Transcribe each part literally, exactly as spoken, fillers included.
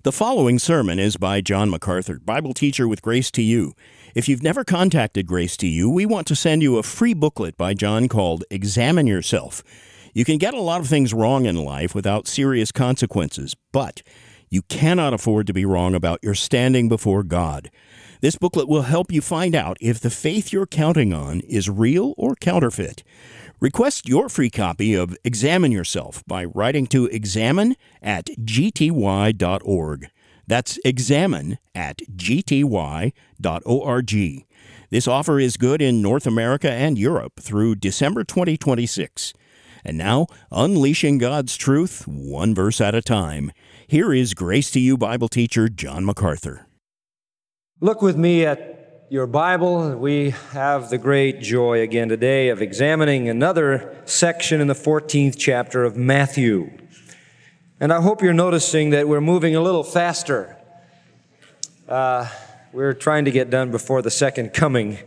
The following sermon is by John MacArthur, Bible teacher with Grace to You. If you've never contacted Grace to You, we want to send you a free booklet by John called Examine Yourself. You can get a lot of things wrong in life without serious consequences, but you cannot afford to be wrong about your standing before God. This booklet will help you find out if the faith you're counting on is real or counterfeit. Request your free copy of Examine Yourself by writing to examine at g t y dot org. That's examine at g t y dot org. This offer is good in North America and Europe through December twenty twenty-six. And now, unleashing God's truth, one verse at a time. Here is Grace to You Bible teacher John MacArthur. Look with me at your Bible. We have the great joy again today of examining another section in the fourteenth chapter of Matthew. And I hope you're noticing that we're moving a little faster. Uh, we're trying to get done before the second coming.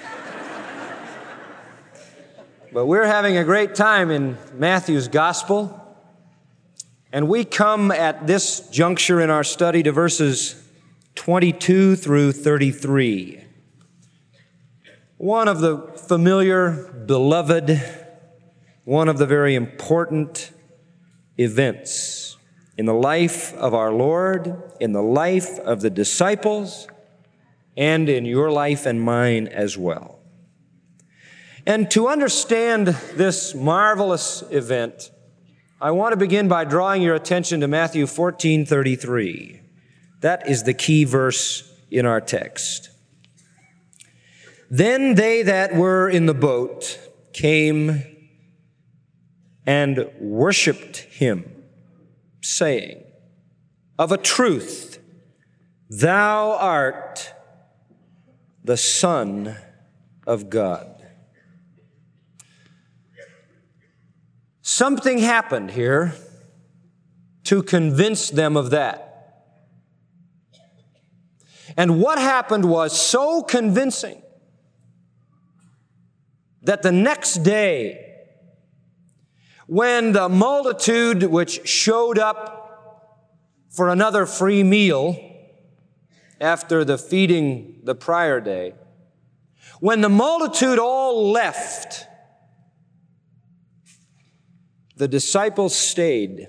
But we're having a great time in Matthew's gospel. And we come at this juncture in our study to verses twenty-two through thirty-three. One of the familiar, beloved, one of the very important events in the life of our Lord, in the life of the disciples, and in your life and mine as well. And to understand this marvelous event, I want to begin by drawing your attention to Matthew fourteen thirty-three. That is the key verse in our text. Then they that were in the boat came and worshiped him, saying, Of a truth, thou art the Son of God. Something happened here to convince them of that. And what happened was so convincing that the next day, when the multitude which showed up for another free meal after the feeding the prior day, when the multitude all left, the disciples stayed.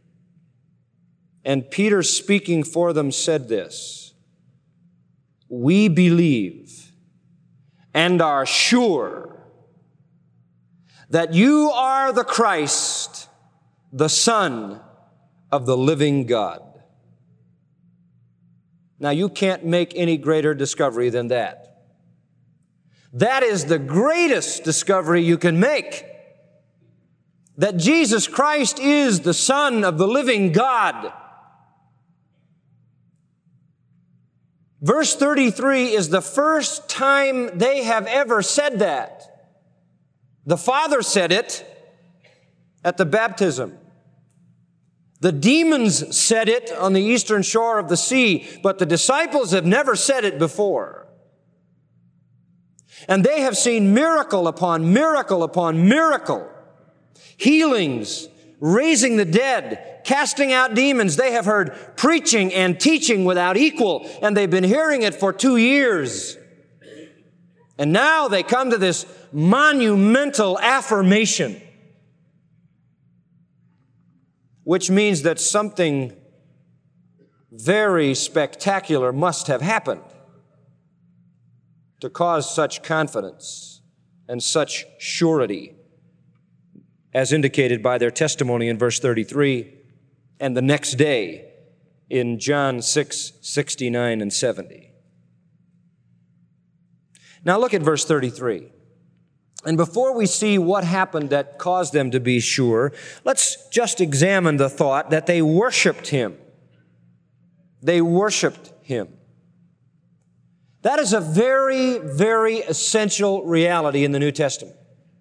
And Peter, speaking for them, said this, We believe and are sure that you are the Christ, the Son of the living God. Now, you can't make any greater discovery than that. That is the greatest discovery you can make. That Jesus Christ is the Son of the living God. Verse thirty-three is the first time they have ever said that. The Father said it at the baptism. The demons said it on the eastern shore of the sea, but the disciples have never said it before. And they have seen miracle upon miracle upon miracle. Healings, raising the dead, casting out demons. They have heard preaching and teaching without equal, and they've been hearing it for two years. And now they come to this monumental affirmation, which means that something very spectacular must have happened to cause such confidence and such surety, as indicated by their testimony in verse thirty-three, and the next day in John six, sixty-nine and seventy. Now look at verse thirty-three. And before we see what happened that caused them to be sure, let's just examine the thought that they worshiped him. They worshiped him. That is a very, very essential reality in the New Testament.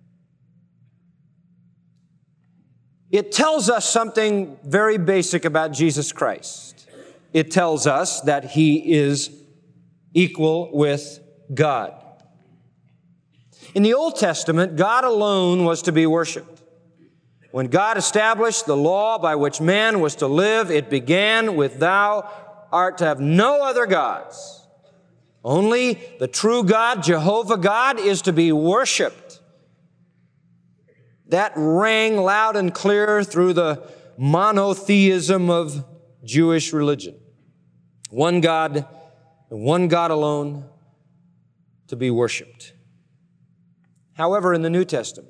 It tells us something very basic about Jesus Christ. It tells us that he is equal with God. In the Old Testament, God alone was to be worshiped. When God established the law by which man was to live, it began with thou art to have no other gods. Only the true God, Jehovah God, is to be worshiped. That rang loud and clear through the monotheism of Jewish religion. One God, and one God alone to be worshiped. However, in the New Testament,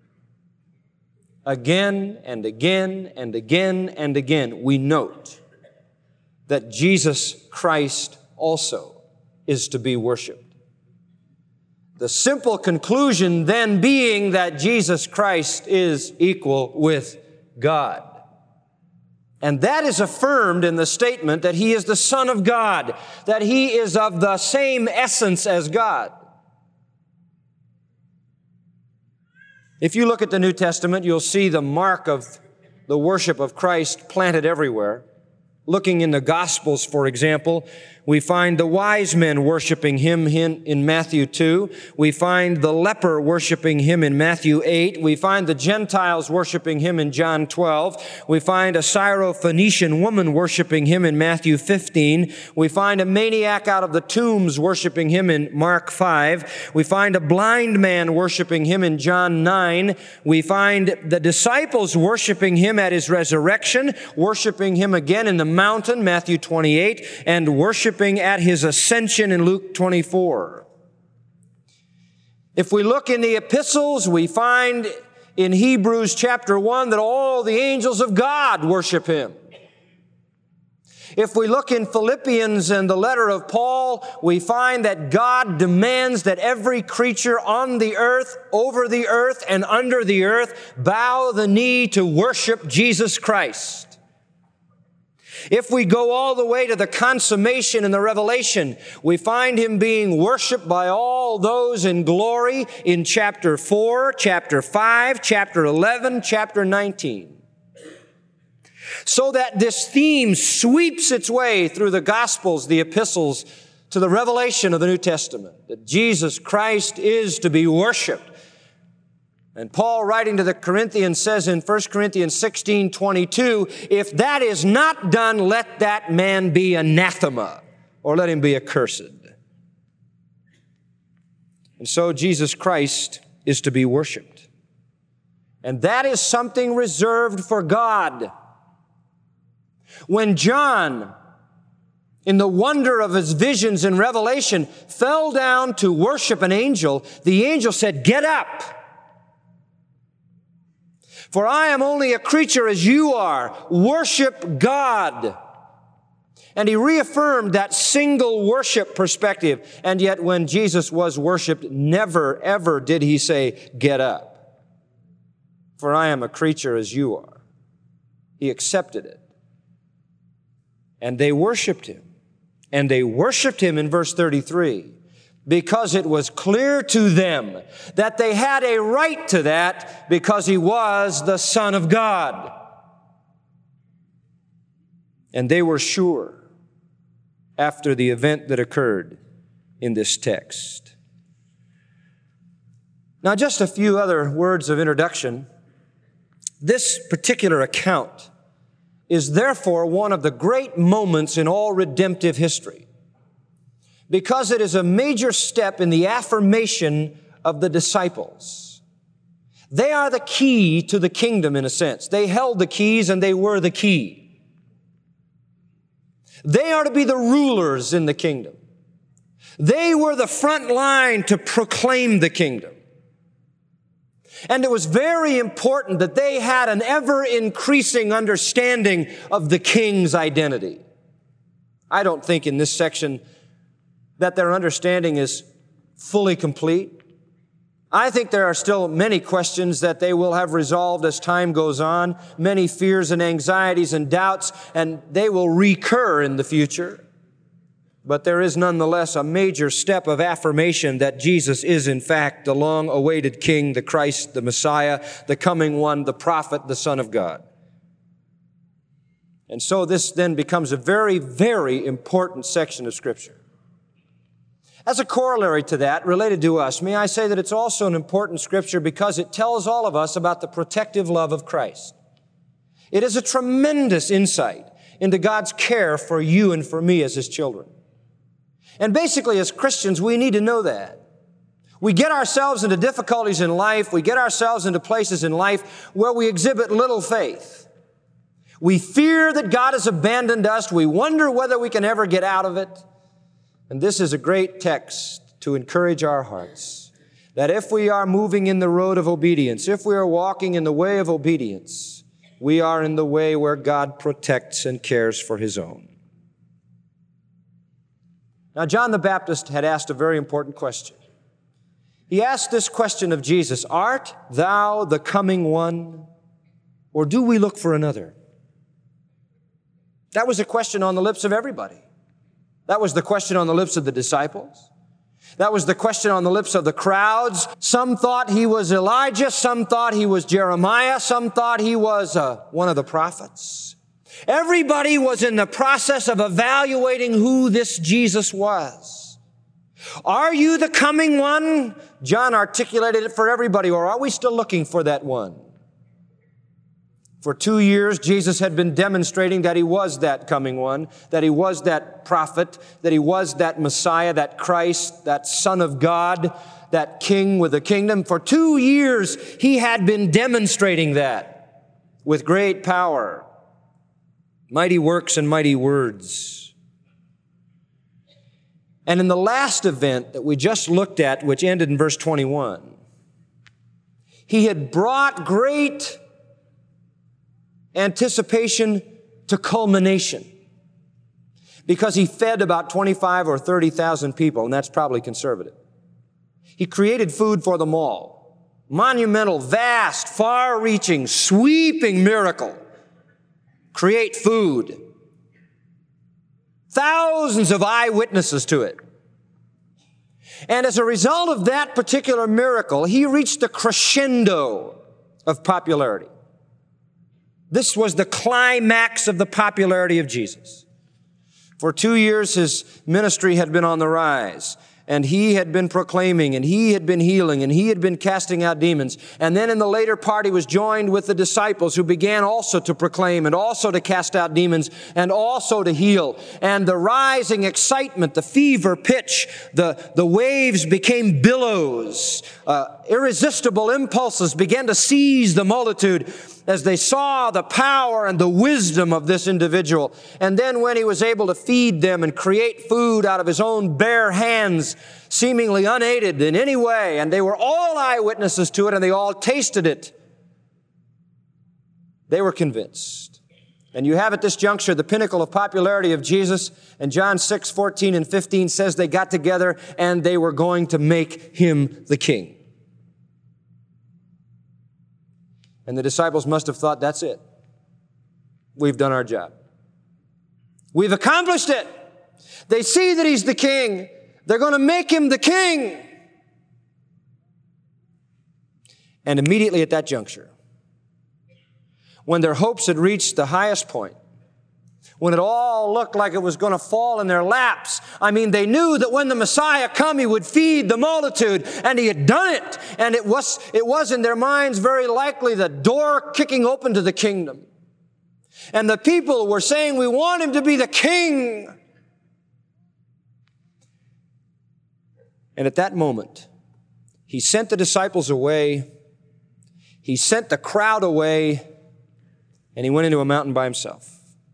again and again and again and again, we note that Jesus Christ also is to be worshiped. The simple conclusion then being that Jesus Christ is equal with God. And that is affirmed in the statement that He is the Son of God, that He is of the same essence as God. If you look at the New Testament, you'll see the mark of the worship of Christ planted everywhere. Looking in the Gospels, for example, we find the wise men worshiping Him in Matthew two. We find the leper worshiping Him in Matthew eight. We find the Gentiles worshiping Him in John twelve. We find a Syrophoenician woman worshiping Him in Matthew fifteen. We find a maniac out of the tombs worshiping Him in Mark five. We find a blind man worshiping Him in John nine. We find the disciples worshiping Him at His resurrection, worshiping Him again in the mountain, Matthew twenty-eight, and worshiping at His ascension in Luke twenty-four. If we look in the epistles, we find in Hebrews chapter one that all the angels of God worship Him. If we look in Philippians and the letter of Paul, we find that God demands that every creature on the earth, over the earth, and under the earth bow the knee to worship Jesus Christ. If we go all the way to the consummation in the Revelation, we find Him being worshiped by all those in glory in chapter four, chapter five, chapter eleven, chapter nineteen. So that this theme sweeps its way through the Gospels, the epistles, to the revelation of the New Testament, that Jesus Christ is to be worshiped. And Paul, writing to the Corinthians, says in First Corinthians sixteen twenty-two, if that is not done, let that man be anathema, or let him be accursed. And so Jesus Christ is to be worshiped. And that is something reserved for God. When John, in the wonder of his visions in Revelation, fell down to worship an angel, the angel said, "Get up. For I am only a creature as you are. Worship God." And he reaffirmed that single worship perspective. And yet when Jesus was worshiped, never, ever did He say, "Get up. For I am a creature as you are." He accepted it. And they worshiped Him. And they worshiped Him in verse thirty-three. Because it was clear to them that they had a right to that because He was the Son of God. And they were sure after the event that occurred in this text. Now, just a few other words of introduction. This particular account is therefore one of the great moments in all redemptive history, because it is a major step in the affirmation of the disciples. They are the key to the kingdom in a sense. They held the keys and they were the key. They are to be the rulers in the kingdom. They were the front line to proclaim the kingdom. And it was very important that they had an ever-increasing understanding of the king's identity. I don't think in this section that their understanding is fully complete. I think there are still many questions that they will have resolved as time goes on, many fears and anxieties and doubts, and they will recur in the future. But there is nonetheless a major step of affirmation that Jesus is in fact the long-awaited King, the Christ, the Messiah, the coming one, the prophet, the Son of God. And so this then becomes a very, very important section of Scripture. As a corollary to that, related to us, may I say that it's also an important scripture because it tells all of us about the protective love of Christ. It is a tremendous insight into God's care for you and for me as His children. And basically, as Christians, we need to know that. We get ourselves into difficulties in life. We get ourselves into places in life where we exhibit little faith. We fear that God has abandoned us. We wonder whether we can ever get out of it. And this is a great text to encourage our hearts, that if we are moving in the road of obedience, if we are walking in the way of obedience, we are in the way where God protects and cares for His own. Now, John the Baptist had asked a very important question. He asked this question of Jesus, "Art thou the coming one, or do we look for another?" That was a question on the lips of everybody. That was the question on the lips of the disciples. That was the question on the lips of the crowds. Some thought he was Elijah. Some thought he was Jeremiah. Some thought he was uh, one of the prophets. Everybody was in the process of evaluating who this Jesus was. Are you the coming one? John articulated it for everybody, or are we still looking for that one? For two years, Jesus had been demonstrating that He was that coming one, that He was that prophet, that He was that Messiah, that Christ, that Son of God, that King with a kingdom. For two years, He had been demonstrating that with great power, mighty works and mighty words. And in the last event that we just looked at, which ended in verse twenty-one, He had brought great anticipation to culmination because He fed about twenty-five or thirty thousand people, and that's probably conservative. He created food for them all. Monumental, vast, far-reaching, sweeping miracle. Create food. Thousands of eyewitnesses to it. And as a result of that particular miracle, He reached the crescendo of popularity. This was the climax of the popularity of Jesus. For two years, His ministry had been on the rise, and He had been proclaiming, and He had been healing, and He had been casting out demons. And then in the later part, He was joined with the disciples who began also to proclaim and also to cast out demons and also to heal. And the rising excitement, the fever pitch, the, the waves became billows. Uh, irresistible impulses began to seize the multitude as they saw the power and the wisdom of this individual. And then when He was able to feed them and create food out of His own bare hands, seemingly unaided in any way, and they were all eyewitnesses to it, and they all tasted it, they were convinced. And you have at this juncture the pinnacle of popularity of Jesus, and John six, fourteen and fifteen says they got together and they were going to make Him the King. And the disciples must have thought, that's it. We've done our job. We've accomplished it. They see that He's the King. They're going to make Him the King. And immediately at that juncture, when their hopes had reached the highest point, when it all looked like it was going to fall in their laps. I mean, they knew that when the Messiah come, He would feed the multitude, and He had done it. And it was, it was in their minds very likely the door kicking open to the kingdom. And the people were saying, we want Him to be the King. And at that moment, He sent the disciples away. He sent the crowd away, and He went into a mountain by Himself.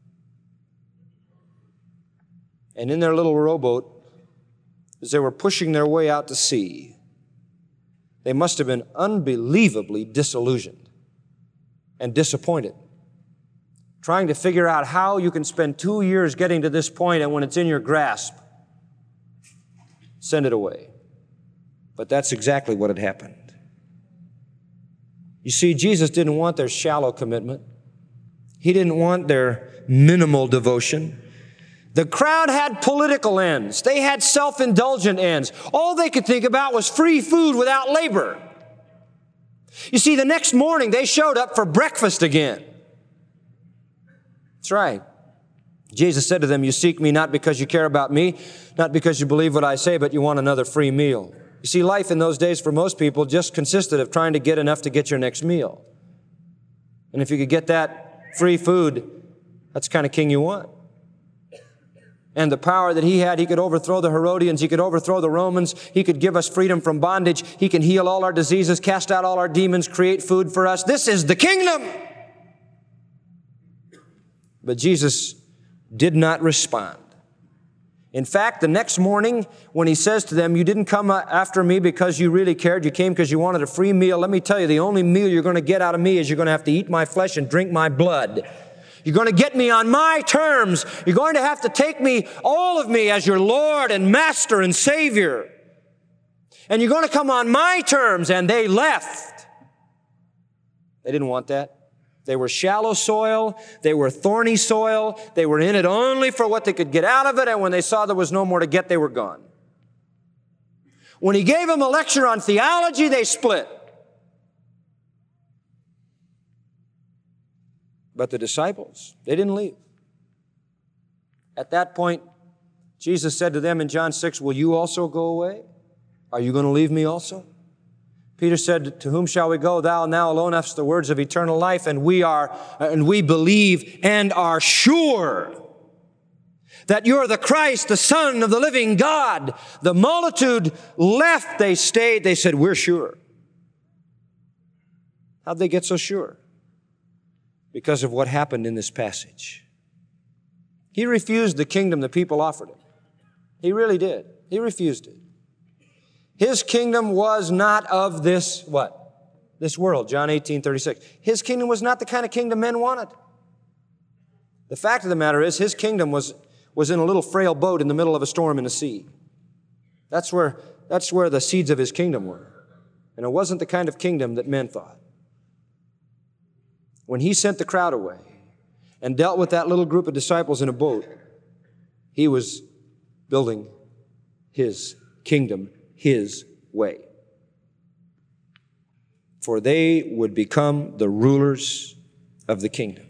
And in their little rowboat, as they were pushing their way out to sea, they must have been unbelievably disillusioned and disappointed, trying to figure out how you can spend two years getting to this point, and when it's in your grasp, send it away. But that's exactly what had happened. You see, Jesus didn't want their shallow commitment. He didn't want their minimal devotion. The crowd had political ends. They had self-indulgent ends. All they could think about was free food without labor. You see, the next morning they showed up for breakfast again. That's right. Jesus said to them, you seek me not because you care about me, not because you believe what I say, but you want another free meal. You see, life in those days for most people just consisted of trying to get enough to get your next meal. And if you could get that free food, that's the kind of king you want. And the power that he had, he could overthrow the Herodians, he could overthrow the Romans, he could give us freedom from bondage, he can heal all our diseases, cast out all our demons, create food for us. This is the kingdom! But Jesus did not respond. In fact, the next morning when he says to them, you didn't come after me because you really cared, you came because you wanted a free meal. Let me tell you, the only meal you're going to get out of me is you're going to have to eat my flesh and drink my blood. You're going to get me on my terms. You're going to have to take me, all of me, as your Lord and Master and Savior. And you're going to come on my terms. And they left. They didn't want that. They were shallow soil. They were thorny soil. They were in it only for what they could get out of it. And when they saw there was no more to get, they were gone. When he gave them a lecture on theology, they split. But the disciples, they didn't leave. At that point, Jesus said to them in John six, will you also go away? Are you going to leave me also? Peter said, to whom shall we go? Thou now alone hast the words of eternal life, and we are, and we believe and are sure that you're the Christ, the Son of the living God. The multitude left, they stayed, they said, we're sure. How'd they get so sure? Because of what happened in this passage. He refused the kingdom the people offered him. He really did. He refused it. His kingdom was not of this, what? This world, John eighteen thirty-six. His kingdom was not the kind of kingdom men wanted. The fact of the matter is, his kingdom was, was in a little frail boat in the middle of a storm in the sea. That's where, that's where the seeds of his kingdom were. And it wasn't the kind of kingdom that men thought. When he sent the crowd away and dealt with that little group of disciples in a boat, he was building his kingdom his way. For they would become the rulers of the kingdom.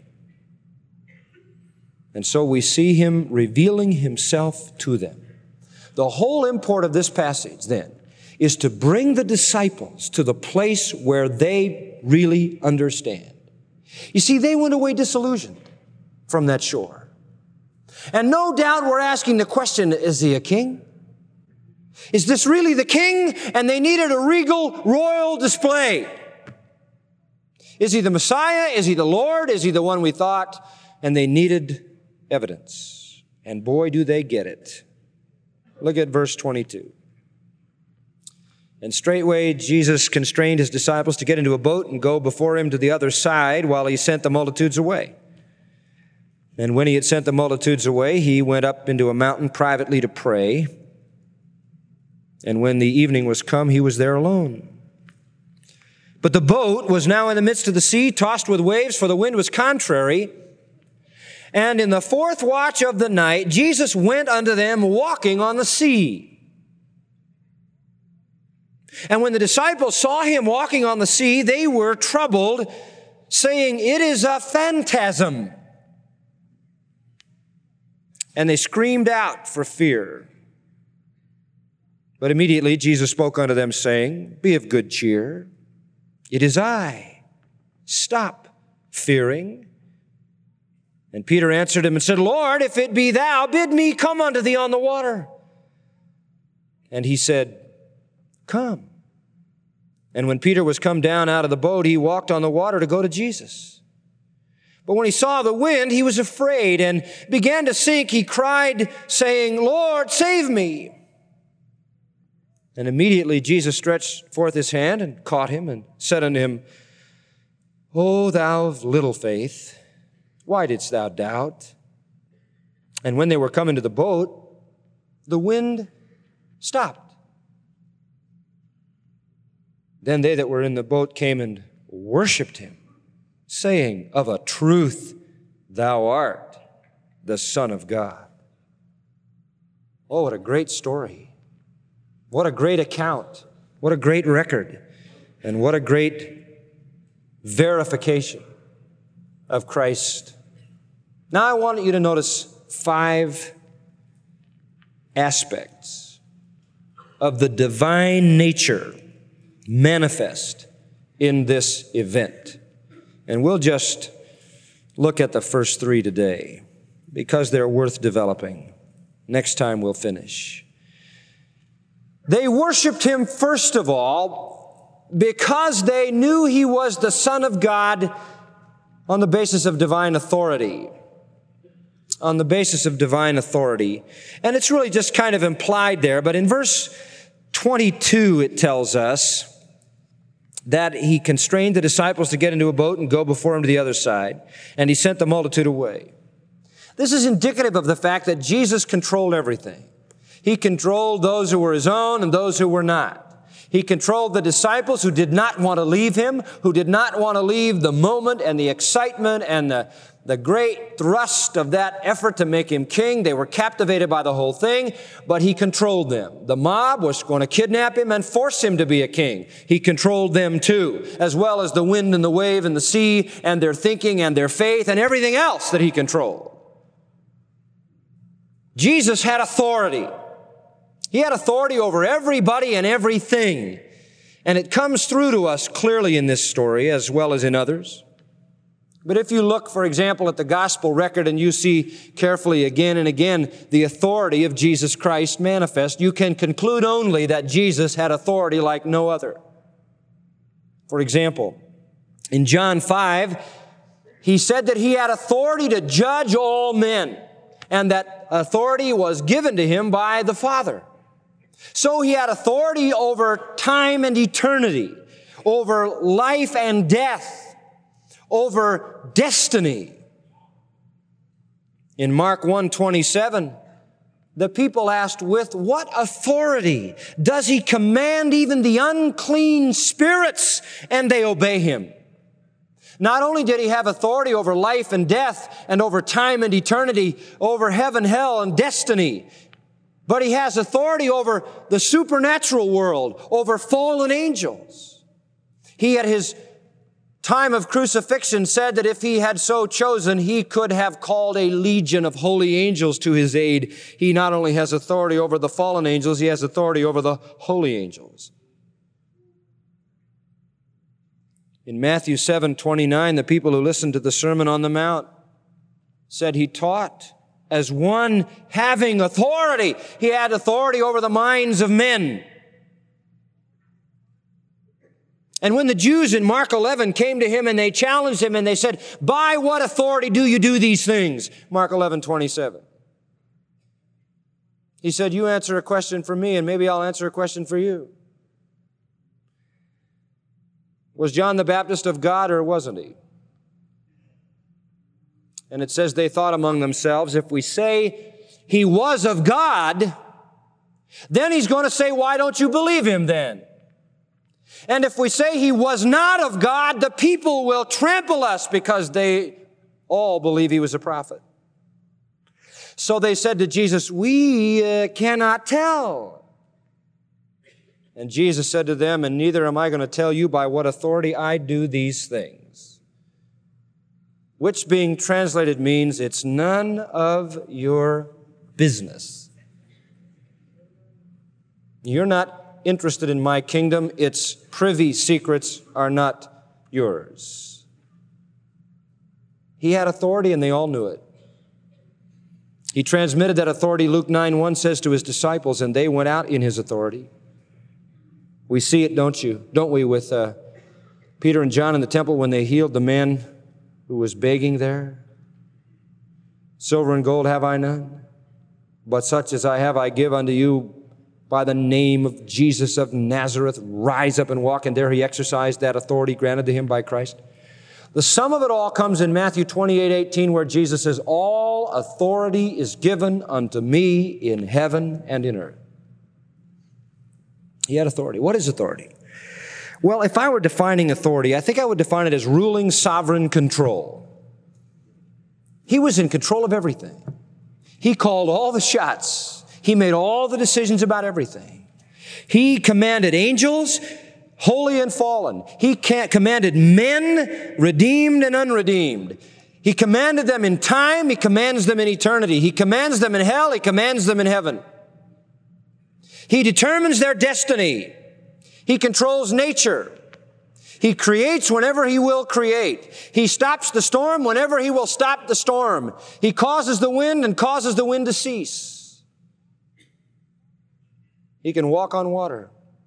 And so we see him revealing himself to them. The whole import of this passage, then, is to bring the disciples to the place where they really understand. You see, they went away disillusioned from that shore. And no doubt we're asking the question, is he a king? Is this really the king? And they needed a regal, royal display. Is he the Messiah? Is he the Lord? Is he the one we thought? And they needed evidence. And boy, do they get it. Look at verse twenty-two. And straightway Jesus constrained his disciples to get into a boat and go before him to the other side while he sent the multitudes away. And when he had sent the multitudes away, he went up into a mountain privately to pray. And when the evening was come, he was there alone. But the boat was now in the midst of the sea, tossed with waves, for the wind was contrary. And in the fourth watch of the night, Jesus went unto them walking on the sea. And when the disciples saw him walking on the sea, they were troubled, saying, it is a phantasm. And they screamed out for fear. But immediately Jesus spoke unto them, saying, be of good cheer. It is I. Stop fearing. And Peter answered him and said, Lord, if it be thou, bid me come unto thee on the water. And he said, come. And when Peter was come down out of the boat, he walked on the water to go to Jesus. But when he saw the wind, he was afraid and began to sink. He cried, saying, Lord, save me. And immediately Jesus stretched forth his hand and caught him and said unto him, O thou of little faith, why didst thou doubt? And when they were come into the boat, the wind stopped. Then they that were in the boat came and worshiped him, saying, of a truth, thou art the Son of God. Oh, what a great story. What a great account. What a great record. And what a great verification of Christ. Now I want you to notice five aspects of the divine nature manifest in this event. And we'll just look at the first three today because they're worth developing. Next time we'll finish. They worshiped him, first of all, because they knew he was the Son of God on the basis of divine authority. On the basis of divine authority. And it's really just kind of implied there, but in verse twenty-two it tells us that he constrained the disciples to get into a boat and go before him to the other side, and he sent the multitude away. This is indicative of the fact that Jesus controlled everything. He controlled those who were his own and those who were not. He controlled the disciples who did not want to leave him, who did not want to leave the moment and the excitement and the, the great thrust of that effort to make him king. They were captivated by the whole thing, but he controlled them. The mob was going to kidnap him and force him to be a king. He controlled them too, as well as the wind and the wave and the sea and their thinking and their faith and everything else that he controlled. Jesus had authority. He had authority over everybody and everything. And it comes through to us clearly in this story as well as in others. But if you look, for example, at the gospel record and you see carefully again and again the authority of Jesus Christ manifest, you can conclude only that Jesus had authority like no other. For example, in John five, he said that he had authority to judge all men, and that authority was given to him by the Father. So he had authority over time and eternity, over life and death, over destiny. In Mark one twenty-seven, the people asked, with what authority does he command even the unclean spirits, and they obey him? Not only did he have authority over life and death and over time and eternity, over heaven, hell, and destiny, but he has authority over the supernatural world, over fallen angels. He, at his time of crucifixion, said that if he had so chosen, he could have called a legion of holy angels to his aid. He not only has authority over the fallen angels, he has authority over the holy angels. In Matthew seven twenty-nine, the people who listened to the Sermon on the Mount said he taught as one having authority. He had authority over the minds of men. And when the Jews in Mark eleven came to him and they challenged him and they said, by what authority do you do these things? Mark eleven twenty-seven. He said, you answer a question for me and maybe I'll answer a question for you. Was John the Baptist of God or wasn't he? And it says they thought among themselves, if we say he was of God, then he's going to say, why don't you believe him then? And if we say he was not of God, the people will trample us because they all believe he was a prophet. So they said to Jesus, we uh, cannot tell. And Jesus said to them, and neither am I going to tell you by what authority I do these things. Which being translated means it's none of your business. You're not interested in my kingdom. Its privy secrets are not yours. He had authority and they all knew it. He transmitted that authority. Luke nine one says to his disciples, and they went out in his authority. We see it, don't you? Don't we, with uh, Peter and John in the temple when they healed the man who was begging there? Silver and gold have I none, but such as I have I give unto you. By the name of Jesus of Nazareth, rise up and walk. And there he exercised that authority granted to him by Christ. The sum of it all comes in Matthew twenty-eight eighteen, where Jesus says, all authority is given unto me in heaven and in earth. He had authority. What is authority? Well, if I were defining authority, I think I would define it as ruling sovereign control. He was in control of everything. He called all the shots. He made all the decisions about everything. He commanded angels, holy and fallen. He commanded men, redeemed and unredeemed. He commanded them in time. He commands them in eternity. He commands them in hell. He commands them in heaven. He determines their destiny. He controls nature. He creates whenever He will create. He stops the storm whenever He will stop the storm. He causes the wind and causes the wind to cease. He can walk on water.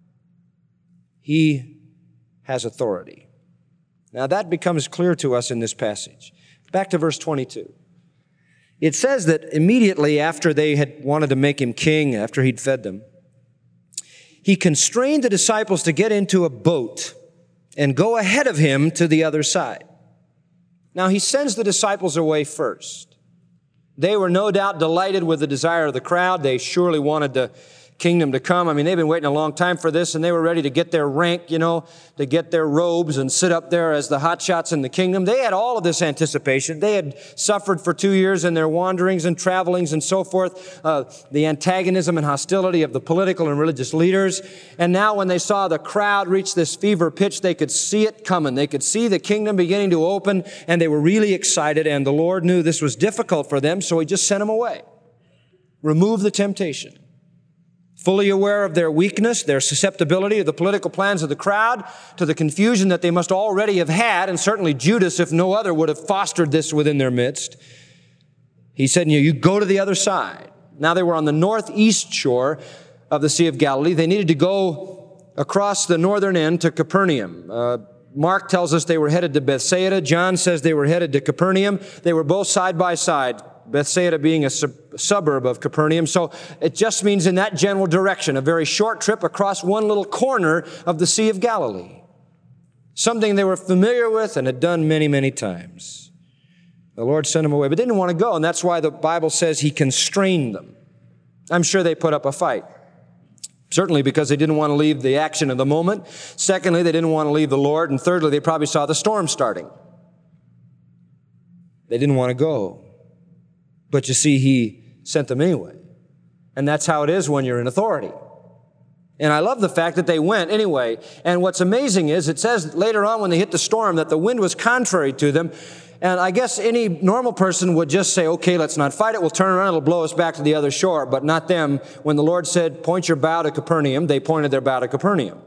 He has authority. Now that becomes clear to us in this passage. Back to verse twenty-two. It says that immediately after they had wanted to make Him king, after He'd fed them, He constrained the disciples to get into a boat and go ahead of Him to the other side. Now He sends the disciples away first. They were no doubt delighted with the desire of the crowd. They surely wanted the kingdom to come. I mean, they've been waiting a long time for this, and they were ready to get their rank, you know, to get their robes and sit up there as the hotshots in the kingdom. They had all of this anticipation. They had suffered for two years in their wanderings and travelings and so forth, uh, the antagonism and hostility of the political and religious leaders. And now when they saw the crowd reach this fever pitch, they could see it coming. They could see the kingdom beginning to open, and they were really excited, and the Lord knew this was difficult for them, so He just sent them away. Remove the temptation. Fully aware of their weakness, their susceptibility to the political plans of the crowd, to the confusion that they must already have had, and certainly Judas, if no other, would have fostered this within their midst. He said, you, know, you go to the other side. Now they were on the northeast shore of the Sea of Galilee. They needed to go across the northern end to Capernaum. Uh, Mark tells us they were headed to Bethsaida. John says they were headed to Capernaum. They were both side by side, Bethsaida being a sub- suburb of Capernaum. So it just means in that general direction, a very short trip across one little corner of the Sea of Galilee. Something they were familiar with and had done many, many times. The Lord sent them away, but they didn't want to go, and that's why the Bible says He constrained them. I'm sure they put up a fight. Certainly because they didn't want to leave the action of the moment. Secondly, they didn't want to leave the Lord. And thirdly, they probably saw the storm starting. They didn't want to go. But you see, He sent them anyway. And that's how it is when you're in authority. And I love the fact that they went anyway. And what's amazing is it says later on when they hit the storm that the wind was contrary to them. And I guess any normal person would just say, okay, let's not fight it. We'll turn around. It'll blow us back to the other shore. But not them. When the Lord said, point your bow to Capernaum, they pointed their bow to Capernaum.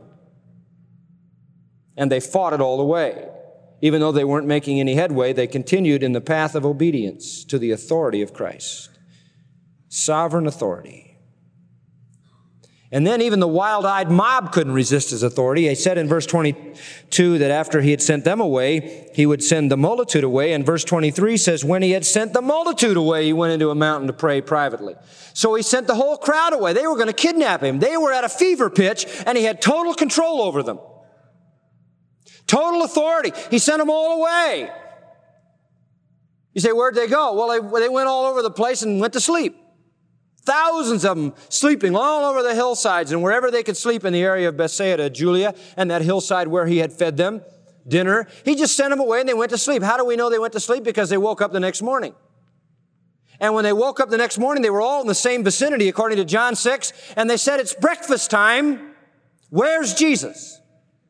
And they fought it all the way. Even though they weren't making any headway, they continued in the path of obedience to the authority of Christ. Sovereign authority. And then even the wild-eyed mob couldn't resist His authority. He said in verse twenty-two that after He had sent them away, He would send the multitude away. And verse twenty-three says, when He had sent the multitude away, He went into a mountain to pray privately. So He sent the whole crowd away. They were going to kidnap Him. They were at a fever pitch, and He had total control over them. Total authority. He sent them all away. You say, where'd they go? Well, they, they went all over the place and went to sleep. Thousands of them sleeping all over the hillsides and wherever they could sleep in the area of Bethsaida, Julia, and that hillside where He had fed them dinner. He just sent them away and they went to sleep. How do we know they went to sleep? Because they woke up the next morning. And when they woke up the next morning, they were all in the same vicinity, according to John six, and they said, it's breakfast time. Where's Jesus?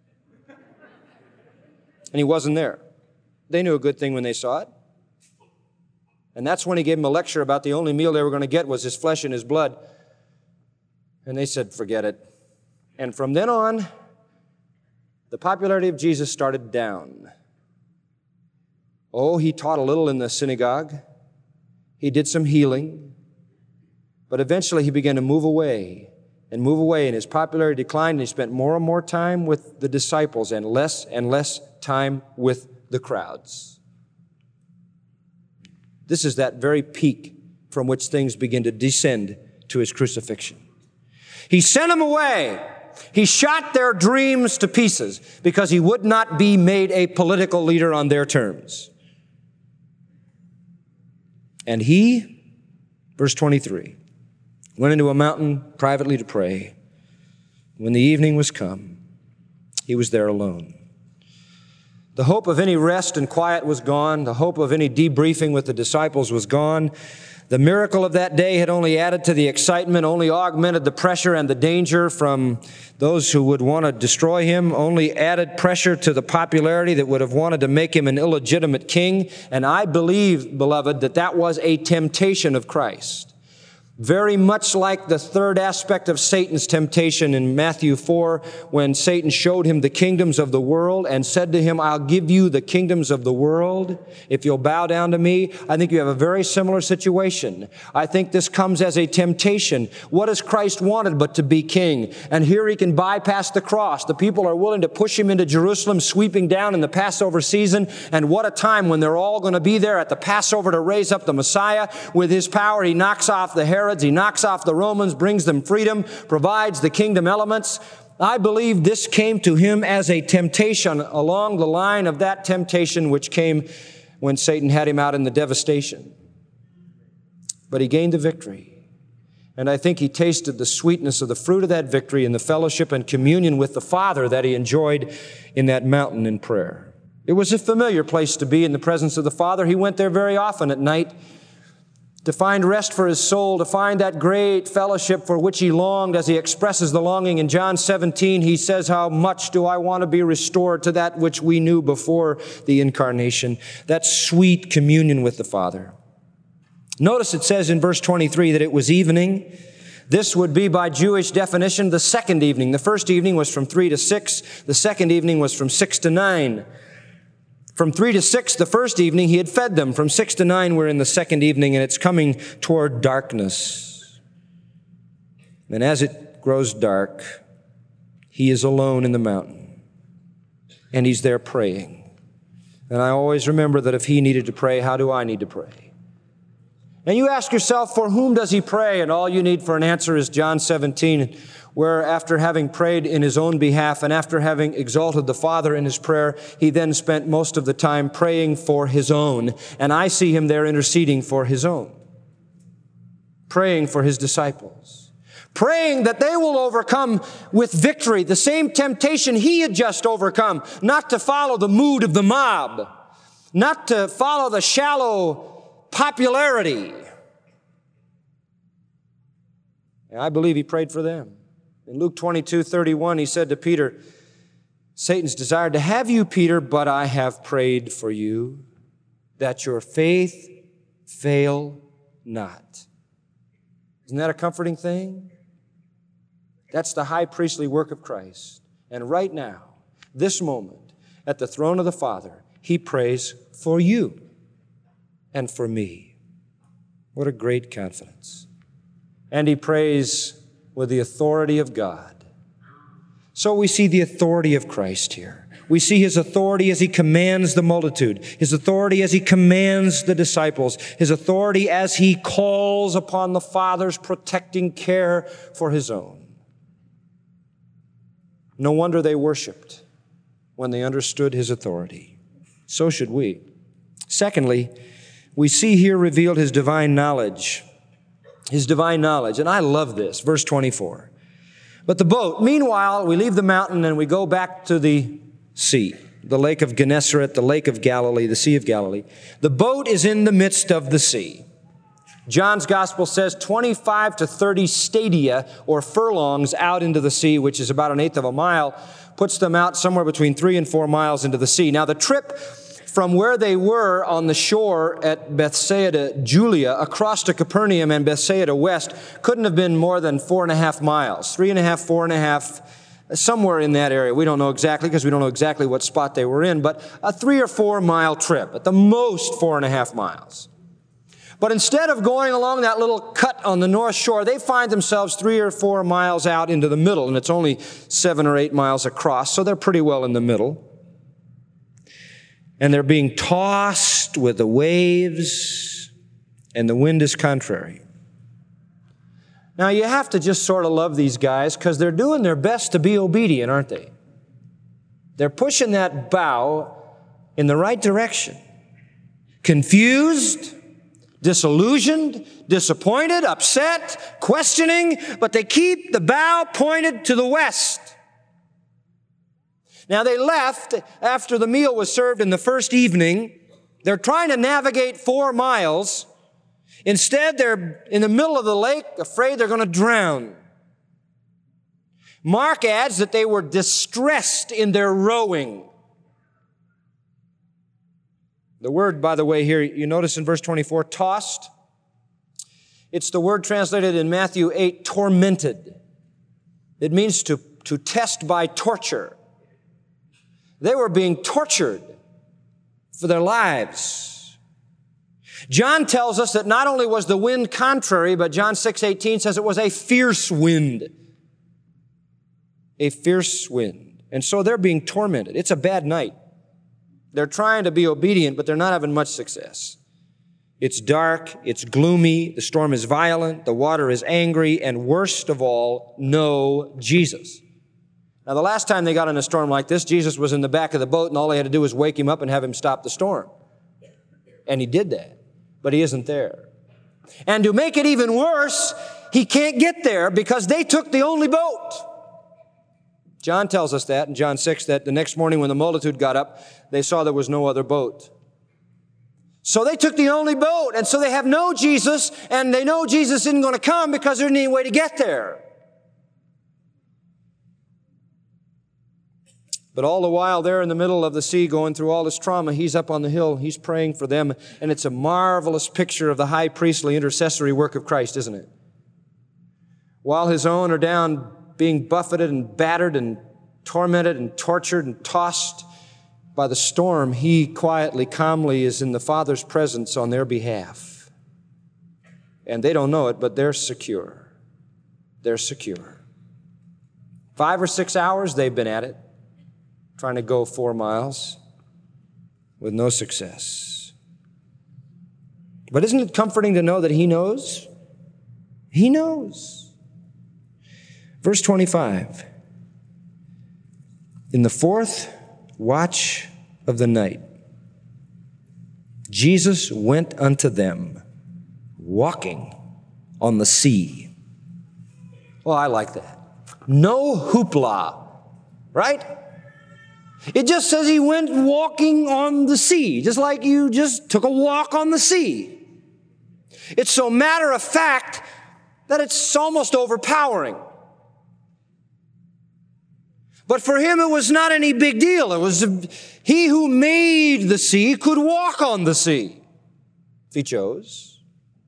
And He wasn't there. They knew a good thing when they saw it. And that's when He gave them a lecture about the only meal they were going to get was His flesh and His blood. And they said, forget it. And from then on, the popularity of Jesus started down. Oh, He taught a little in the synagogue. He did some healing. But eventually He began to move away and move away, and His popularity declined, and He spent more and more time with the disciples and less and less time with the crowds. This is that very peak from which things begin to descend to His crucifixion. He sent them away. He shot their dreams to pieces because He would not be made a political leader on their terms. And He, verse twenty-three, went into a mountain privately to pray. When the evening was come, He was there alone. The hope of any rest and quiet was gone. The hope of any debriefing with the disciples was gone. The miracle of that day had only added to the excitement, only augmented the pressure and the danger from those who would want to destroy him, only added pressure to the popularity that would have wanted to make him an illegitimate king. And I believe, beloved, that that was a temptation of Christ. Very much like the third aspect of Satan's temptation in Matthew four, when Satan showed him the kingdoms of the world and said to him, I'll give you the kingdoms of the world if you'll bow down to me. I think you have a very similar situation. I think this comes as a temptation. What has Christ wanted but to be king? And here he can bypass the cross. The people are willing to push him into Jerusalem, sweeping down in the Passover season. And what a time when they're all going to be there at the Passover to raise up the Messiah. With his power, he knocks off the Herod. He knocks off the Romans, brings them freedom, provides the kingdom elements. I believe this came to him as a temptation along the line of that temptation which came when Satan had him out in the devastation. But he gained the victory. And I think he tasted the sweetness of the fruit of that victory in the fellowship and communion with the Father that he enjoyed in that mountain in prayer. It was a familiar place to be in the presence of the Father. He went there very often at night to find rest for his soul, to find that great fellowship for which he longed. As he expresses the longing in John seventeen, he says, how much do I want to be restored to that which we knew before the incarnation, that sweet communion with the Father. Notice it says in verse twenty-three that it was evening. This would be, by Jewish definition, the second evening. The first evening was from three to six. The second evening was from six to nine. From three to six, the first evening, he had fed them. From six to nine, we're in the second evening, and it's coming toward darkness. And as it grows dark, he is alone in the mountain, and he's there praying. And I always remember that if he needed to pray, how do I need to pray? And you ask yourself, for whom does he pray? And all you need for an answer is John seventeen, where after having prayed in his own behalf and after having exalted the Father in his prayer, he then spent most of the time praying for his own. And I see him there interceding for his own, praying for his disciples, praying that they will overcome with victory the same temptation he had just overcome, not to follow the mood of the mob, not to follow the shallow popularity. And I believe he prayed for them. In Luke twenty-two thirty-one, he said to Peter, Satan's desired to have you, Peter, but I have prayed for you that your faith fail not. Isn't that a comforting thing? That's the high priestly work of Christ. And right now, this moment, at the throne of the Father, he prays for you and for me. What a great confidence. And he prays with the authority of God. So we see the authority of Christ here. We see his authority as he commands the multitude, his authority as he commands the disciples, his authority as he calls upon the Father's protecting care for his own. No wonder they worshiped when they understood his authority. So should we. Secondly, we see here revealed his divine knowledge. His divine knowledge. And I love this. Verse twenty-four. But the boat, meanwhile, we leave the mountain and we go back to the sea, the lake of Gennesaret, the lake of Galilee, the Sea of Galilee. The boat is in the midst of the sea. John's gospel says twenty-five to thirty stadia or furlongs out into the sea, which is about an eighth of a mile, puts them out somewhere between three and four miles into the sea. Now the trip from where they were on the shore at Bethsaida, Julia, across to Capernaum and Bethsaida West, couldn't have been more than four and a half miles. Three and a half, four and a half, somewhere in that area. We don't know exactly because we don't know exactly what spot they were in, but a three or four mile trip, at the most four and a half miles. But instead of going along that little cut on the north shore, they find themselves three or four miles out into the middle, and it's only seven or eight miles across, so they're pretty well in the middle. And they're being tossed with the waves, and the wind is contrary. Now, you have to just sort of love these guys because they're doing their best to be obedient, aren't they? They're pushing that bow in the right direction. Confused, disillusioned, disappointed, upset, questioning, but they keep the bow pointed to the west. Now, they left after the meal was served in the first evening. They're trying to navigate four miles. Instead, they're in the middle of the lake, afraid they're going to drown. Mark adds that they were distressed in their rowing. The word, by the way, here, you notice in verse twenty-four, tossed. It's the word translated in Matthew eight, tormented. It means to, to test by torture. They were being tortured for their lives. John tells us that not only was the wind contrary, but John six eighteen says it was a fierce wind. A fierce wind. And so they're being tormented. It's a bad night. They're trying to be obedient, but they're not having much success. It's dark, it's gloomy, the storm is violent, the water is angry, and worst of all, no Jesus. Now, the last time they got in a storm like this, Jesus was in the back of the boat, and all they had to do was wake him up and have him stop the storm. And he did that, but he isn't there. And to make it even worse, he can't get there because they took the only boat. John tells us that in John six, that the next morning when the multitude got up, they saw there was no other boat. So they took the only boat, and so they have no Jesus, and they know Jesus isn't going to come because there isn't any way to get there. But all the while they're in the middle of the sea going through all this trauma, he's up on the hill, he's praying for them, and it's a marvelous picture of the high priestly intercessory work of Christ, isn't it? While his own are down being buffeted and battered and tormented and tortured and tossed by the storm, he quietly, calmly is in the Father's presence on their behalf. And they don't know it, but they're secure. They're secure. Five or six hours they've been at it, trying to go four miles with no success. But isn't it comforting to know that he knows? He knows. Verse twenty-five, in the fourth watch of the night, Jesus went unto them, walking on the sea. Well, I like that. No hoopla, right? It just says he went walking on the sea, just like you just took a walk on the sea. It's so matter of fact that it's almost overpowering. But for him, it was not any big deal. It was he who made the sea could walk on the sea if he chose.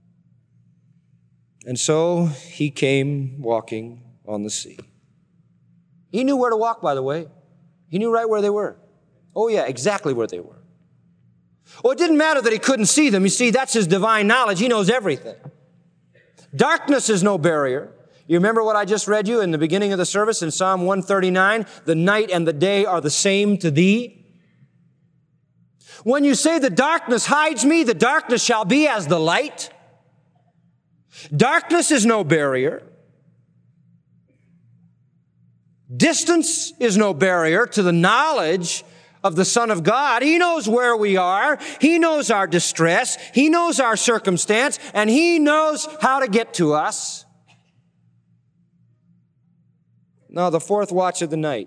And so he came walking on the sea. He knew where to walk, by the way. He knew right where they were. Oh, yeah, exactly where they were. Oh, it didn't matter that he couldn't see them. You see, that's his divine knowledge. He knows everything. Darkness is no barrier. You remember what I just read you in the beginning of the service in Psalm one thirty-nine? The night and the day are the same to thee. When you say the darkness hides me, the darkness shall be as the light. Darkness is no barrier. Distance is no barrier to the knowledge of the Son of God. He knows where we are. He knows our distress. He knows our circumstance, and he knows how to get to us. Now, the fourth watch of the night.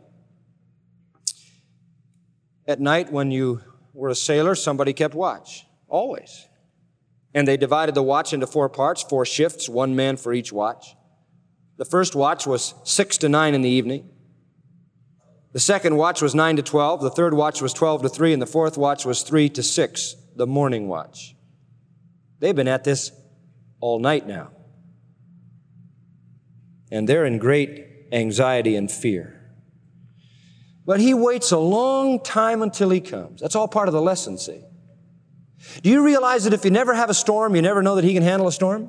At night, when you were a sailor, somebody kept watch. Always. And they divided the watch into four parts, four shifts, one man for each watch. The first watch was six to nine in the evening. The second watch was nine to twelve. The third watch was twelve to three. And the fourth watch was three to six, the morning watch. They've been at this all night now. And they're in great anxiety and fear. But he waits a long time until he comes. That's all part of the lesson, see. Do you realize that if you never have a storm, you never know that he can handle a storm?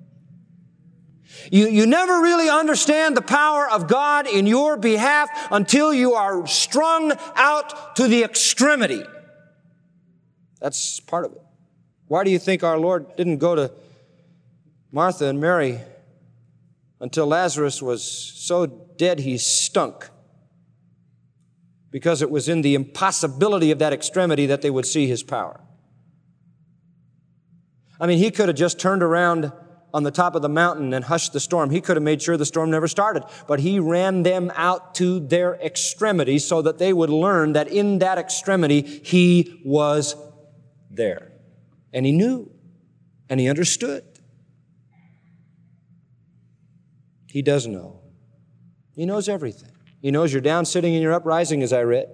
You, you never really understand the power of God in your behalf until you are strung out to the extremity. That's part of it. Why do you think our Lord didn't go to Martha and Mary until Lazarus was so dead he stunk? Because it was in the impossibility of that extremity that they would see his power. I mean, he could have just turned around on the top of the mountain and hushed the storm. He could have made sure the storm never started. But he ran them out to their extremity so that they would learn that in that extremity he was there. And he knew. And he understood. He does know. He knows everything. He knows you're down sitting and you're up rising, as I read.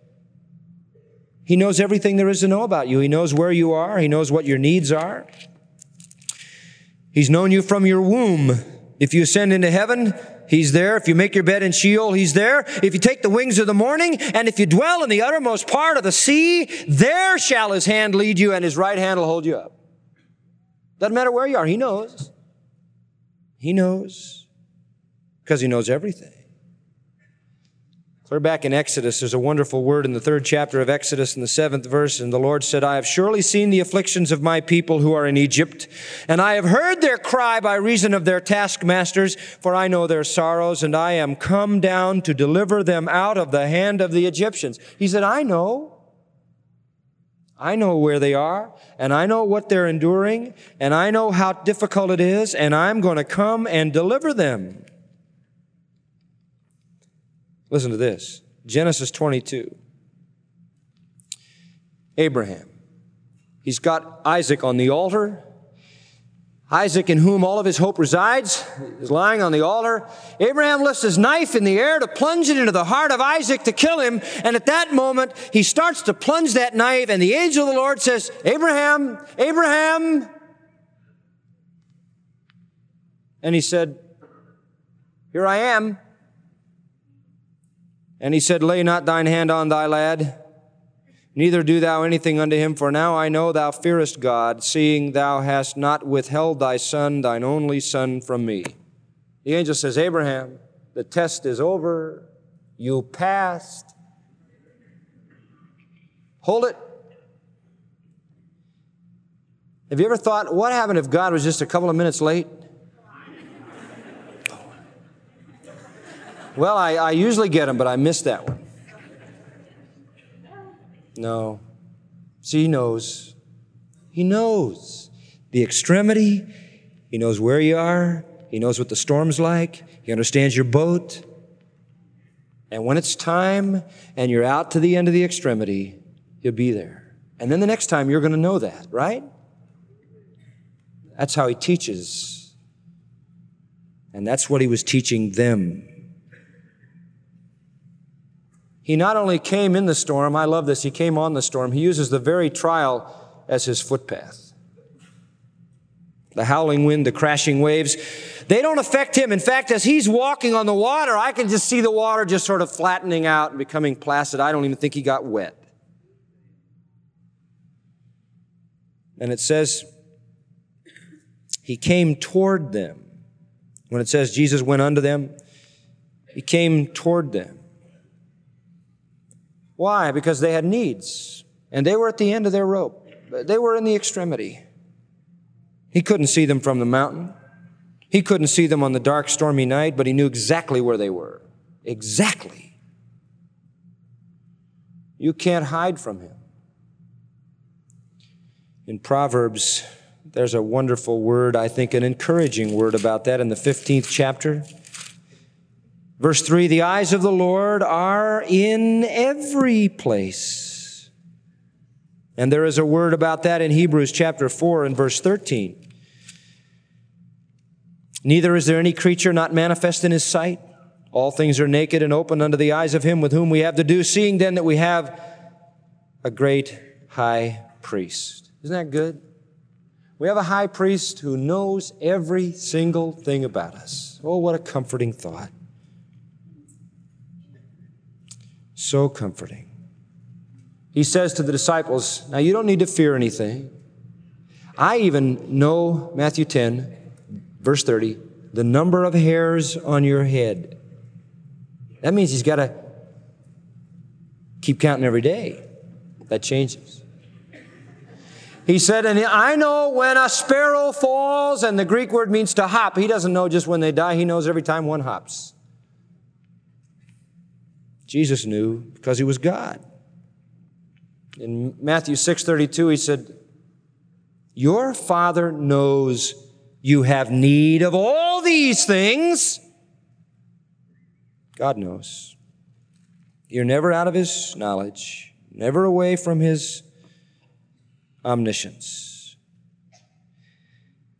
He knows everything there is to know about you. He knows where you are. He knows what your needs are. He's known you from your womb. If you ascend into heaven, He's there. If you make your bed in Sheol, He's there. If you take the wings of the morning, and if you dwell in the uttermost part of the sea, there shall His hand lead you, and His right hand will hold you up. Doesn't matter where you are. He knows. He knows. Because He knows everything. Clear back in Exodus, there's a wonderful word in the third chapter of Exodus in the seventh verse, and the Lord said, I have surely seen the afflictions of my people who are in Egypt, and I have heard their cry by reason of their taskmasters, for I know their sorrows, and I am come down to deliver them out of the hand of the Egyptians. He said, I know. I know where they are, and I know what they're enduring, and I know how difficult it is, and I'm going to come and deliver them. Listen to this. Genesis twenty-two. Abraham. He's got Isaac on the altar. Isaac, in whom all of his hope resides, is lying on the altar. Abraham lifts his knife in the air to plunge it into the heart of Isaac to kill him. And at that moment, he starts to plunge that knife, and the angel of the Lord says, Abraham, Abraham. And he said, here I am. And he said, lay not thine hand on thy lad, neither do thou anything unto him, for now I know thou fearest God, seeing thou hast not withheld thy son, thine only son, from me. The angel says, Abraham, the test is over. You passed. Hold it. Have you ever thought, what happened if God was just a couple of minutes late? Well, I, I usually get them, but I missed that one. No. See, He knows. He knows the extremity. He knows where you are. He knows what the storm's like. He understands your boat. And when it's time and you're out to the end of the extremity, He'll be there. And then the next time you're going to know that, right? That's how He teaches. And that's what He was teaching them. He not only came in the storm, I love this, He came on the storm. He uses the very trial as His footpath. The howling wind, the crashing waves, they don't affect Him. In fact, as He's walking on the water, I can just see the water just sort of flattening out and becoming placid. I don't even think He got wet. And it says, He came toward them. When it says Jesus went unto them, He came toward them. Why? Because they had needs, and they were at the end of their rope. They were in the extremity. He couldn't see them from the mountain. He couldn't see them on the dark, stormy night, but He knew exactly where they were. Exactly. You can't hide from Him. In Proverbs, there's a wonderful word, I think an encouraging word about that in the fifteenth chapter. Verse three, the eyes of the Lord are in every place. And there is a word about that in Hebrews chapter four and verse thirteen. Neither is there any creature not manifest in His sight. All things are naked and open unto the eyes of Him with whom we have to do, seeing then that we have a great high priest. Isn't that good? We have a high priest who knows every single thing about us. Oh, what a comforting thought. So comforting. He says to the disciples, now you don't need to fear anything. I even know, Matthew ten, verse thirty, the number of hairs on your head. That means He's got to keep counting every day. That changes. He said, and I know when a sparrow falls, and the Greek word means to hop. He doesn't know just when they die. He knows every time one hops. Jesus knew because He was God. In Matthew six thirty-two, He said, your Father knows you have need of all these things. God knows. You're never out of His knowledge, never away from His omniscience.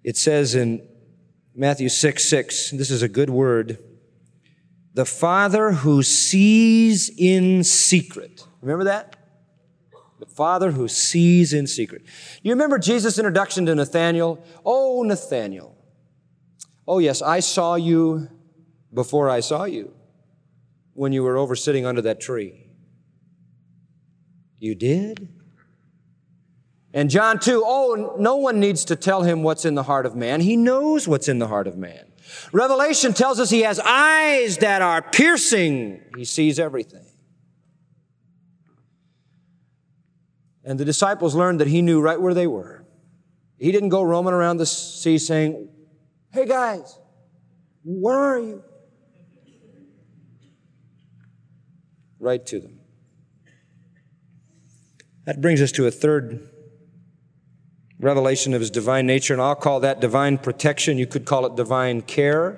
It says in Matthew six six, this is a good word, the Father who sees in secret. Remember that? The Father who sees in secret. You remember Jesus' introduction to Nathanael? Oh, Nathanael. Oh, yes, I saw you before I saw you when you were over sitting under that tree. You did? And John two, oh, no one needs to tell him what's in the heart of man. He knows what's in the heart of man. Revelation tells us he has eyes that are piercing. He sees everything. And the disciples learned that he knew right where they were. He didn't go roaming around the sea saying, hey guys, where are you? Right to them. That brings us to a third revelation of his divine nature, and I'll call that divine protection. You could call it divine care.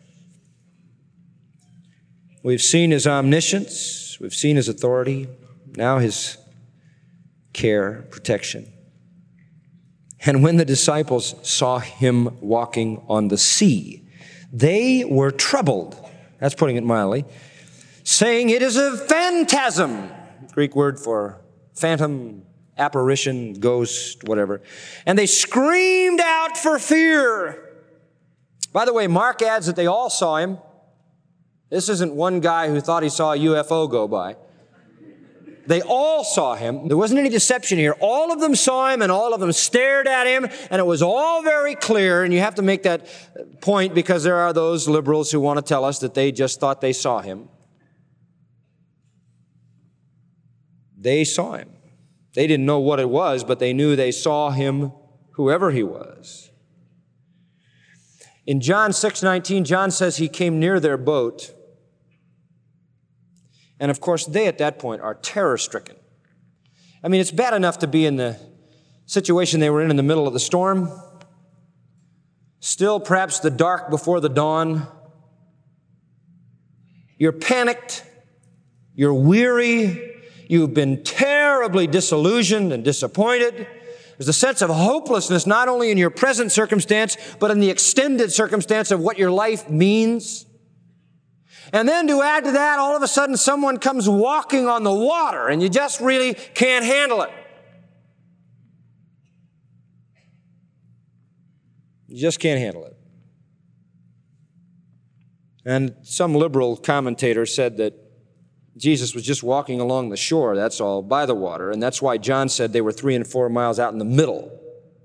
We've seen his omniscience. We've seen his authority. Now his care, protection. And when the disciples saw him walking on the sea, they were troubled. That's putting it mildly. Saying it is a phantasm. Greek word for phantom, apparition, ghost, whatever. And they screamed out for fear. By the way, Mark adds that they all saw him. This isn't one guy who thought he saw a U F O go by. They all saw him. There wasn't any deception here. All of them saw him and all of them stared at him, and it was all very clear. And you have to make that point because there are those liberals who want to tell us that they just thought they saw him. They saw him. They didn't know what it was, but they knew they saw him, whoever he was. In John six nineteen, John says he came near their boat. And of course, they at that point are terror-stricken. I mean, it's bad enough to be in the situation they were in in the middle of the storm. Still, perhaps the dark before the dawn. You're panicked. You're weary. You've been terribly disillusioned and disappointed. There's a sense of hopelessness not only in your present circumstance, but in the extended circumstance of what your life means. And then to add to that, all of a sudden someone comes walking on the water and you just really can't handle it. You just can't handle it. And some liberal commentator said that Jesus was just walking along the shore, that's all, by the water. And that's why John said they were three and four miles out in the middle.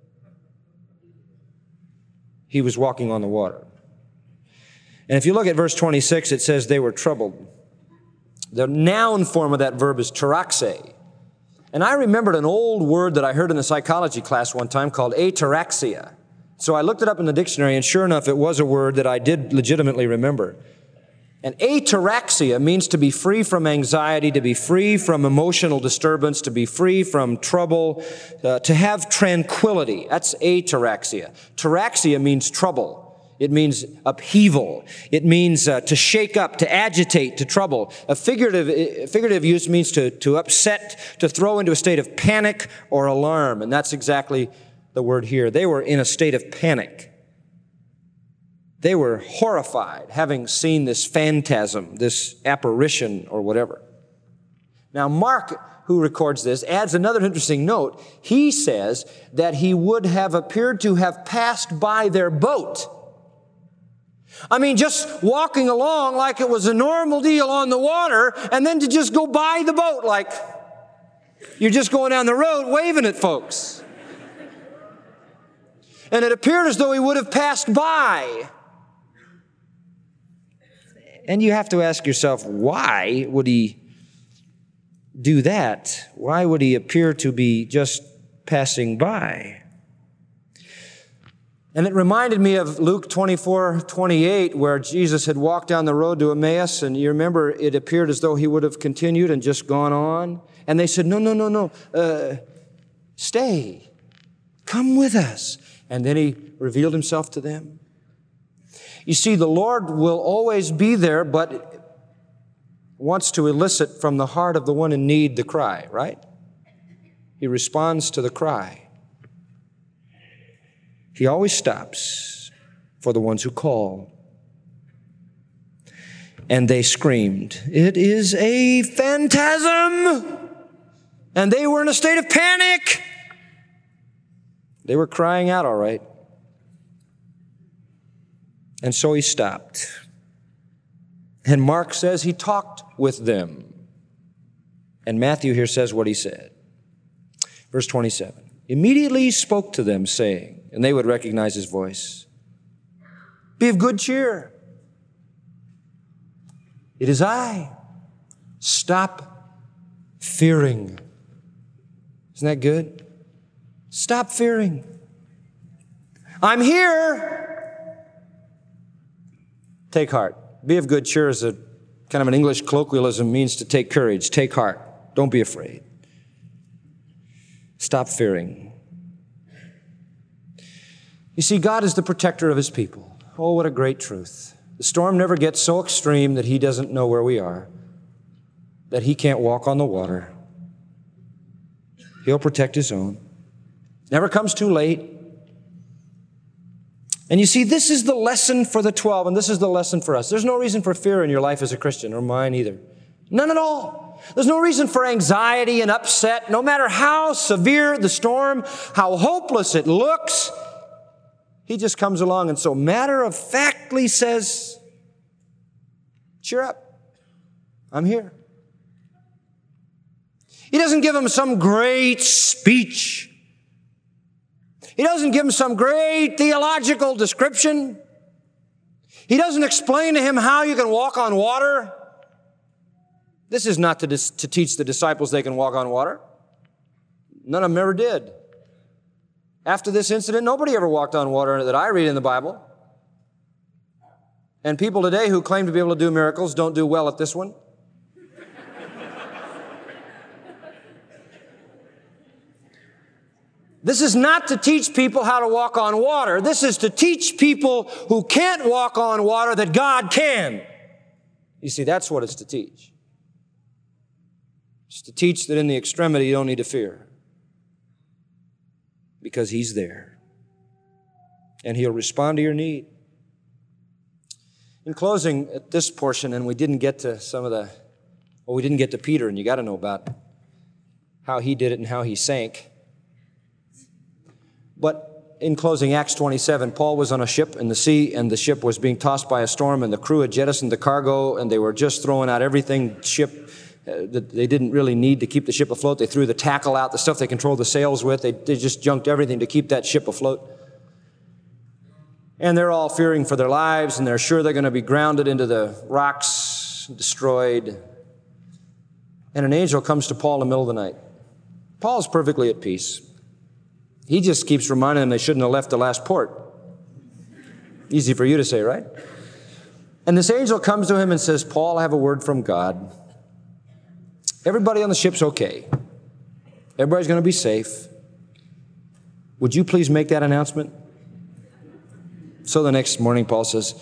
He was walking on the water. And if you look at verse twenty-six, it says they were troubled. The noun form of that verb is taraxe. And I remembered an old word that I heard in a psychology class one time called ataraxia. So I looked it up in the dictionary, and sure enough, it was a word that I did legitimately remember. And ataraxia means to be free from anxiety, to be free from emotional disturbance, to be free from trouble, uh, to have tranquility. That's ataraxia. Taraxia means trouble. It means upheaval. It means uh, to shake up, to agitate, to trouble. A figurative, uh, figurative use means to, to upset, to throw into a state of panic or alarm. And that's exactly the word here. They were in a state of panic. They were horrified, having seen this phantasm, this apparition or whatever. Now, Mark, who records this, adds another interesting note. He says that he would have appeared to have passed by their boat. I mean, just walking along like it was a normal deal on the water, and then to just go by the boat like you're just going down the road waving at folks. And it appeared as though he would have passed by. And you have to ask yourself, why would he do that? Why would he appear to be just passing by? And it reminded me of Luke twenty-four twenty-eight, where Jesus had walked down the road to Emmaus, and you remember it appeared as though he would have continued and just gone on. And they said, no, no, no, no, uh, stay, come with us. And then he revealed himself to them. You see, the Lord will always be there, but wants to elicit from the heart of the one in need the cry, right? He responds to the cry. He always stops for the ones who call. And they screamed, "It is a phantasm!" And they were in a state of panic. They were crying out, all right. And so he stopped. And Mark says he talked with them. And Matthew here says what he said. Verse twenty-seven. Immediately he spoke to them, saying, and they would recognize his voice, "Be of good cheer. It is I. Stop fearing." Isn't that good? Stop fearing. I'm here. Take heart. Be of good cheer is a kind of an English colloquialism, means to take courage. Take heart. Don't be afraid. Stop fearing. You see, God is the protector of his people. Oh, what a great truth. The storm never gets so extreme that he doesn't know where we are, that he can't walk on the water. He'll protect his own. Never comes too late. And you see, this is the lesson for the twelve, and this is the lesson for us. There's no reason for fear in your life as a Christian, or mine either. None at all. There's no reason for anxiety and upset, no matter how severe the storm, how hopeless it looks. He just comes along and so matter-of-factly says, cheer up. I'm here. He doesn't give him some great speech. He doesn't give him some great theological description. He doesn't explain to him how you can walk on water. This is not to, dis- to teach the disciples they can walk on water. None of them ever did. After this incident, nobody ever walked on water that I read in the Bible. And people today who claim to be able to do miracles don't do well at this one. This is not to teach people how to walk on water. This is to teach people who can't walk on water that God can. You see, that's what it's to teach. It's to teach that in the extremity you don't need to fear, because he's there. And he'll respond to your need. In closing, at this portion, and we didn't get to some of the, well, we didn't get to Peter, and you got to know about how he did it and how he sank. But in closing, Acts twenty-seven, Paul was on a ship in the sea, and the ship was being tossed by a storm, and the crew had jettisoned the cargo, and they were just throwing out everything ship uh, that they didn't really need to keep the ship afloat. They threw the tackle out, the stuff they controlled the sails with. They, they just junked everything to keep that ship afloat. And they're all fearing for their lives, and they're sure they're going to be grounded into the rocks, destroyed. And an angel comes to Paul in the middle of the night. Paul's perfectly at peace. He just keeps reminding them they shouldn't have left the last port. Easy for you to say, right? And this angel comes to him and says, Paul, I have a word from God. Everybody on the ship's okay. Everybody's going to be safe. Would you please make that announcement? So the next morning, Paul says,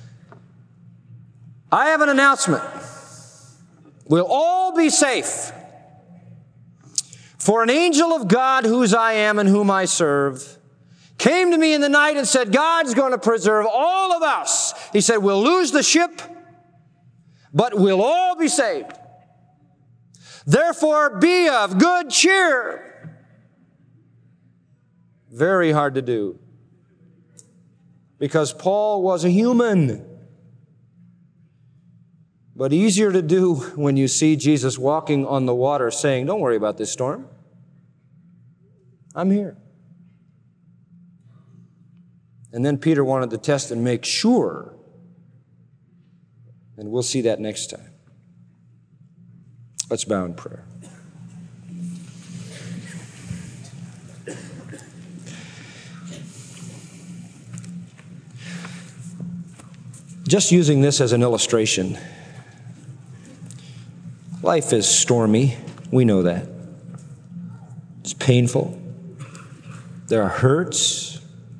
I have an announcement. We'll all be safe. For an angel of God, whose I am and whom I serve, came to me in the night and said, God's going to preserve all of us. He said, we'll lose the ship, but we'll all be saved. Therefore, be of good cheer. Very hard to do, because Paul was a human. But easier to do when you see Jesus walking on the water saying, don't worry about this storm. I'm here. And then Peter wanted to test and make sure. And we'll see that next time. Let's bow in prayer. Just using this as an illustration. Life is stormy. We know that. It's painful. There are hurts,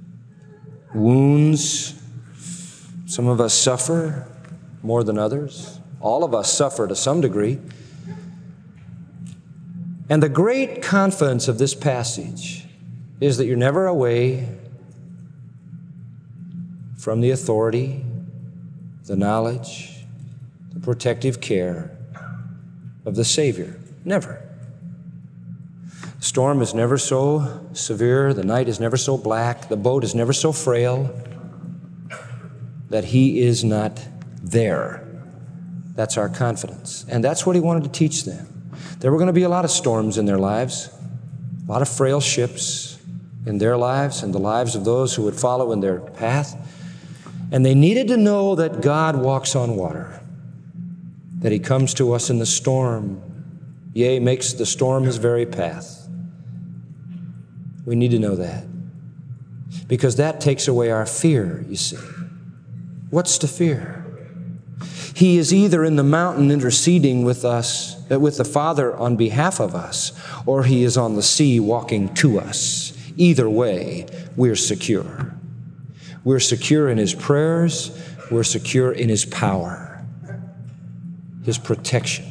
wounds. Some of us suffer more than others. All of us suffer to some degree. And the great confidence of this passage is that you're never away from the authority, the knowledge, the protective care of the Savior. Never. The storm is never so severe, the night is never so black, the boat is never so frail that He is not there. That's our confidence. And that's what He wanted to teach them. There were going to be a lot of storms in their lives, a lot of frail ships in their lives and the lives of those who would follow in their path. And they needed to know that God walks on water, that He comes to us in the storm, yea, makes the storm His very path. We need to know that, because that takes away our fear, you see. What's to fear? He is either in the mountain interceding with us, with the Father on behalf of us, or He is on the sea walking to us. Either way, we're secure. We're secure in His prayers. We're secure in His power, His protection.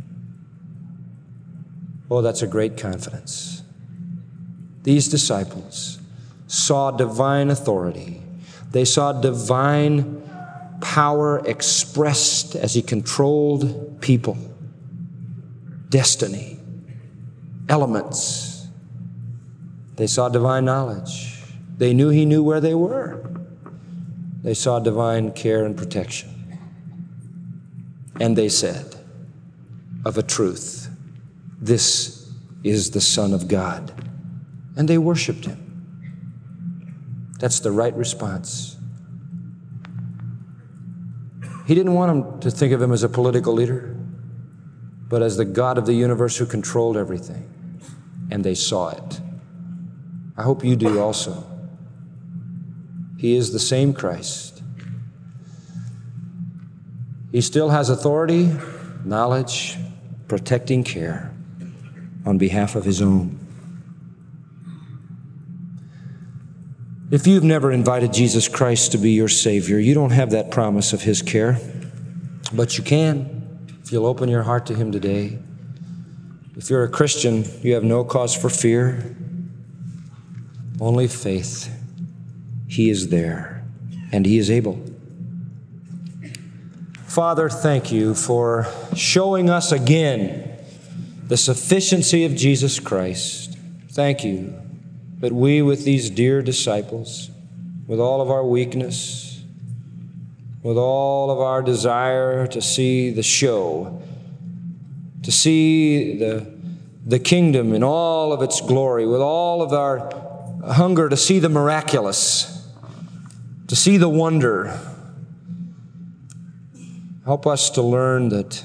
Oh, that's a great confidence. These disciples saw divine authority. They saw divine power expressed as He controlled people, destiny, elements. They saw divine knowledge. They knew He knew where they were. They saw divine care and protection. And they said, of a truth, this is the Son of God. And they worshiped Him. That's the right response. He didn't want them to think of Him as a political leader, but as the God of the universe who controlled everything. And they saw it. I hope you do also. He is the same Christ. He still has authority, knowledge, protecting care on behalf of His own. If you've never invited Jesus Christ to be your Savior, you don't have that promise of His care, but you can if you'll open your heart to Him today. If you're a Christian, you have no cause for fear, only faith. He is there, and He is able. Father, thank You for showing us again the sufficiency of Jesus Christ. Thank You that we, with these dear disciples, with all of our weakness, with all of our desire to see the show, to see the, the kingdom in all of its glory, with all of our hunger to see the miraculous, to see the wonder, help us to learn that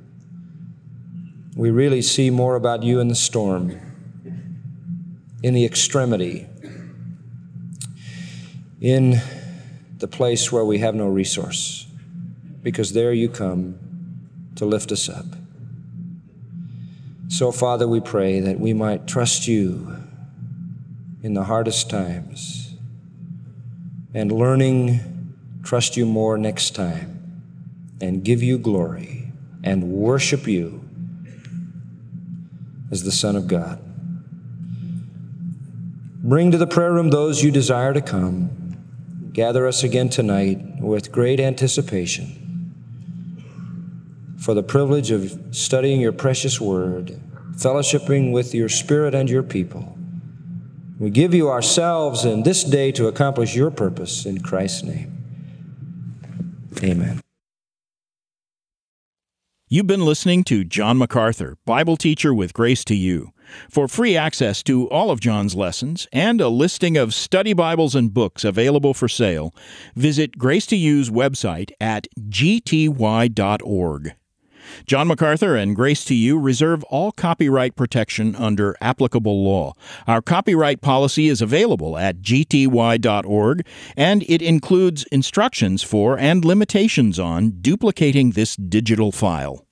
we really see more about You in the storm, in the extremity, in the place where we have no resource, because there You come to lift us up. So, Father, we pray that we might trust You in the hardest times, and learning trust You more next time, and give You glory and worship You as the Son of God. Bring to the prayer room those You desire to come. Gather us again tonight with great anticipation for the privilege of studying Your precious word, fellowshipping with Your Spirit and Your people. We give You ourselves in this day to accomplish Your purpose in Christ's name. Amen. You've been listening to John MacArthur, Bible teacher with Grace to You. For free access to all of John's lessons and a listing of study Bibles and books available for sale, visit Grace to You's website at g t y dot org. John MacArthur and Grace to You reserve all copyright protection under applicable law. Our copyright policy is available at g t y dot org, and it includes instructions for and limitations on duplicating this digital file.